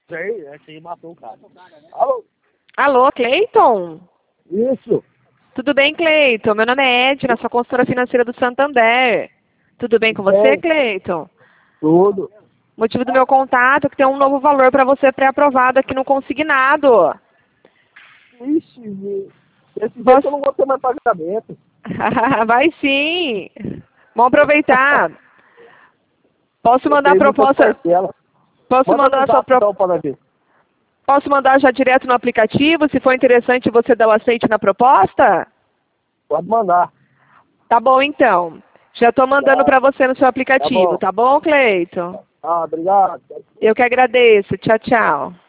Sei, esse aí matou o cara. Alô? Alô, Cleiton? Isso. Tudo bem, Cleiton? Meu nome é Edna, sou consultora financeira do Santander. Tudo bem com você, Bem. Cleiton? Tudo. Motivo do meu contato é que tem um novo valor para você pré-aprovado aqui no consignado. Ixi, esse jeito eu não vou ter mais pagamento. Vai sim. Vamos aproveitar. Posso mandar a Eu tenho muitas proposta? parcelas. Posso Manda mandar no a sua zap proposta? então para ver. Posso mandar já direto no aplicativo? Se for interessante, você dá o aceite na proposta? Pode mandar. Tá bom, então. Já estou mandando para você no seu aplicativo, bom. tá bom, Cleiton? Ah, obrigado. Eu que agradeço. Tchau, tchau.